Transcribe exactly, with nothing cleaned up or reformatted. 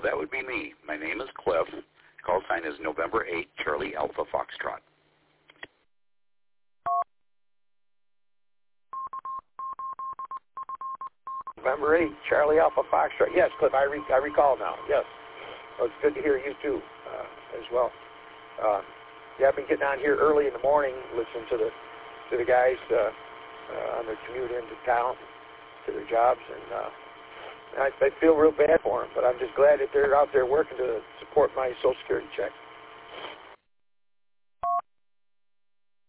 that would be me. My name is Cliff. Call sign is November eighth, Charlie Alpha Foxtrot. November eighth, Charlie Alpha Foxtrot. Yes, Cliff, I, re- I recall now. Yes. Well, it's good to hear you, too, uh, as well. Uh, yeah, I've been getting on here early in the morning, listening to the to the guys uh, uh, on their commute into town, to their jobs, and uh, I, I feel real bad for them, but I'm just glad that they're out there working to support my Social Security check.